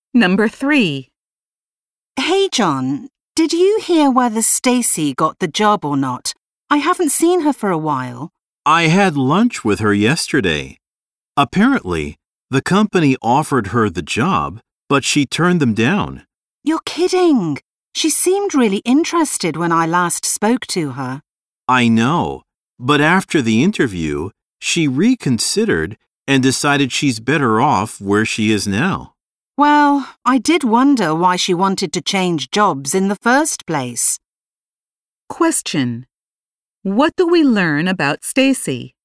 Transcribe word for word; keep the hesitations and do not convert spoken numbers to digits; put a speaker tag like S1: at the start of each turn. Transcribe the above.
S1: Number three.
S2: Hey, John, did you hear whether Stacy got the job or not? I haven't seen her for a while.
S3: I had lunch with her yesterday. Apparently, the company offered her the job, but she turned them down.
S2: You're kidding. She seemed really interested when I last spoke to her.
S3: I know, but after the interview, she reconsidered and decided she's better off where she is now.
S2: Well, I did wonder why she wanted to change jobs in the first place.
S1: Question. What do we learn about Stacy?